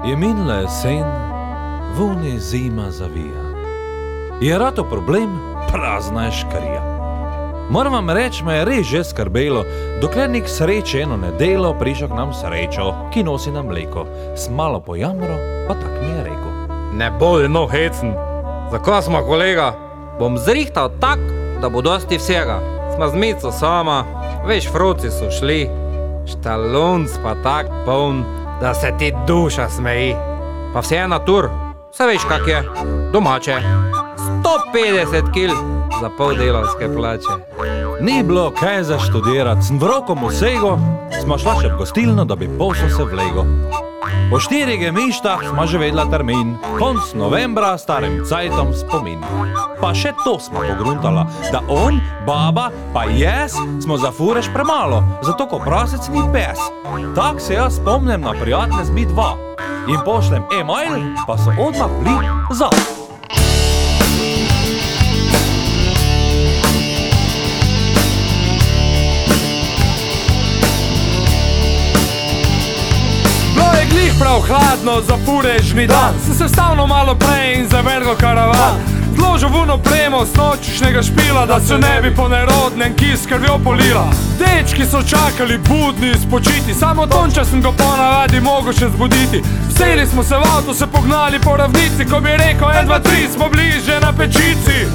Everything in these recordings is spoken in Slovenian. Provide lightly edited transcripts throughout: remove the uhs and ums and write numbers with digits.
Je minila jesen, vuni zima zavija. Je rato problem, prazna je škarija. Moram vam reči, me je res že skrbelo, dokler nik sreče eno nedelo prišel k nam srečo, ki nosi nam mleko. Smalo pojamro, pa tak mi je rekel. Ne bodi no hecen. Zakaj smo, kolega? Bom zrihtal tak, da bo dosti vsega. Sma z Mico sama, veš, fruci so šli, štalunc pa tak poln, da se ti duša smeji. Pa vse je natur, vse veš kak je, domače. 150 kil za pol delavske plače. Ni bilo kaj za študirat, sem v roko mosego, smo šla še v gostilno, da bi posel se vlego. Po 4 gemištah smo že vedla termin, konc novembra starim cajtom spomin. Pa še to smo pogruntala, da on, baba, pa jaz smo za furež premalo, zato ko prasec ni pes. Tak se jaz spomnem na prijatelje z Mi2 in pošljem e-mail, pa so odmah bili za. Prav hladno za furežni dan, sem se vstavno malo prej in zavrgal karavan. Zložil vuno premo s nočišnjega špila, da se ne bi po nerodnem kis krvjo polila. Dečki so čakali budni spočiti, samo tonča sem ga ponavadi mogel še zbuditi. Vseli smo se v avto, se pognali po ravnici, ko bi rekel 1, 2, 3, smo bliže na pečici.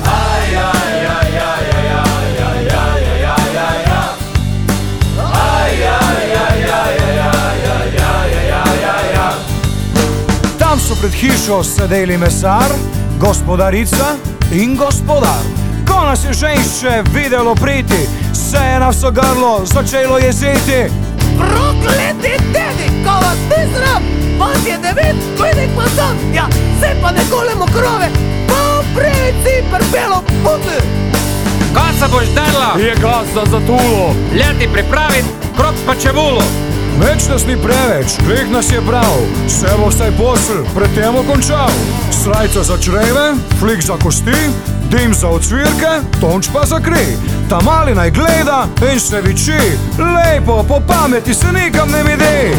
Tam so pred hišo sedeli mesar, gospodarica in gospodar. Ko nas je ženšče videlo priti, se je na vso grlo začelo jeziti. Prokleti dedi, ko vas ni sram, vas je 9, kojinek pa sam. Ja, se pa ne kolemo krove, pa preci prpelo puti. Kaj se boš drla? Je gazda za tulo. Leti pripravit, krok pa čebulo. Več nas ni preveč, greh nas je prav, se bo vsaj posel pred tem končal. Srajca za čreve, flik za kosti, dim za ocvirke, tonč pa za kri. Ta mali naj gleda in se viči, lepo po pameti se nikam ne vidi.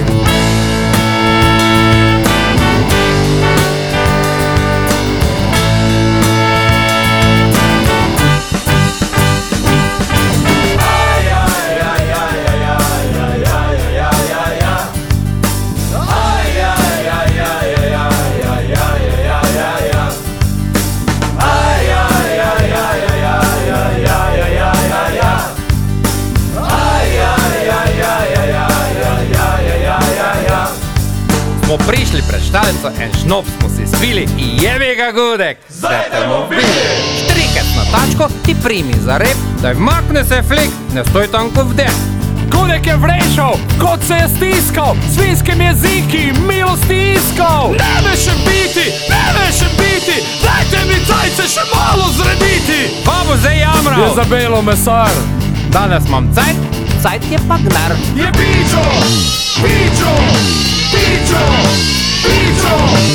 Smo prišli pred štalico, en šnop smo si spili in jebi ga gudek. Zdaj te bomo videli. Štrikec na tačko, ti primi za rep, daj vmakne se flik, ne stoj tam ko vdek. Gudek je vrešal, kot se je stiskal, svinskim jeziki milosti iskal. Ne veš še biti, dajte mi cajce še malo zrediti. Babo zdaj jamral. Je za belo mesar. Danes imam cajt, cajt je pa gnar. Je pičo, pičo, pičo, pičo.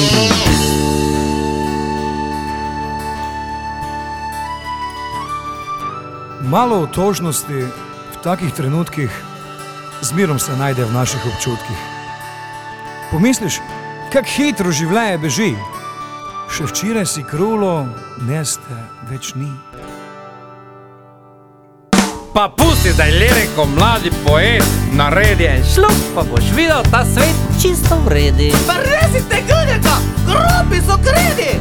Malo otožnosti v takih trenutkih zmerom se najde v naših občutkih. Pomisliš, kak hitro življenje beži. Še včeraj si krulo, neste več ni. Pa pusti zdaj liriko, mladi poet, naredi en šlup, pa boš videl ta svet čisto vredi. Pa resite Gudeka, grobi so kredi.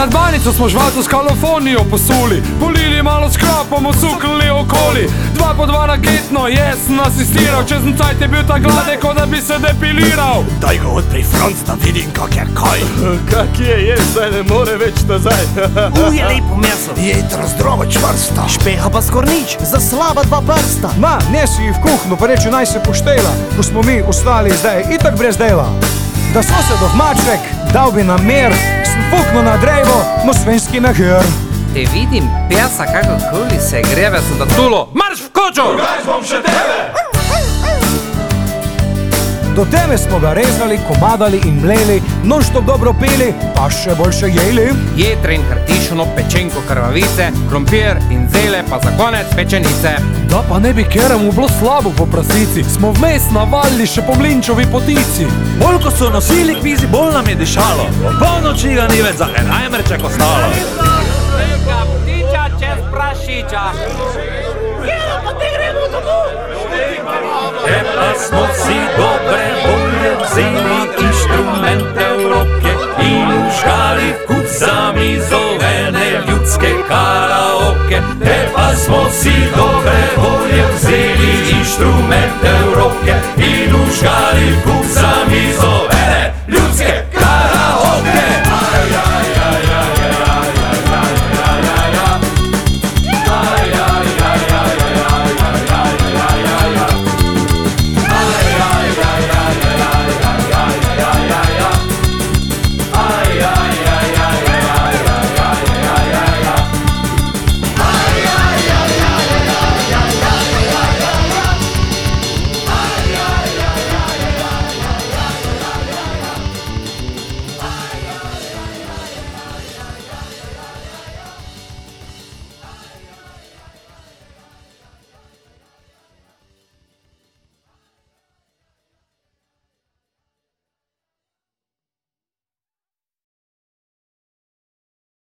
Nad banico smo žvato s kalofonijo posuli, polili malo s kropom, osuknili okoli. 2 po 2 raketno, jaz sem asistiral, čez en cajt je bil ta gladek, kot da bi se depiliral. Daj ga odpri franc, da vidim kak je kaj. Kak je, zdaj ne more več nazaj. Je lepo meso. Jedra zdrava čvrsta. Špeha pa skornič, za slaba 2 prsta. Ma, nesi ji v kuhno, pa reči naj se poštela, ko smo mi ostali zdaj itak brez dela. Da sosedov maček, dal bi nam mir, sem fukno na drevo, mosvenski na hir. Te vidim pesa, kakokoli se greve, sem da tulo, marš v kočo! Do teme smo ga rezali, komadali in mleli, non-stop dobro pili, pa še boljše jeli. Jetrin, hrtišuno, pečenko, krvavice, krompir in zele, pa za konec pečenice. Da pa ne bi keremu bilo slabo po prasici, smo vmes navalili še po mlinčovi potici. Bolj ko so nosili kvizi, bolj nam je dišalo. Po polnoči ga ni več za en ajmerček ostalo. Velika ptiča čez prašiča. Jelo, pa te gremo domov. E pa smo si dobre volje vzeli inštrumente v roke in užgali kucami zovene ljudske karaoke. E pa smo si dobre volje vzeli inštrumente v roke in užgali kucami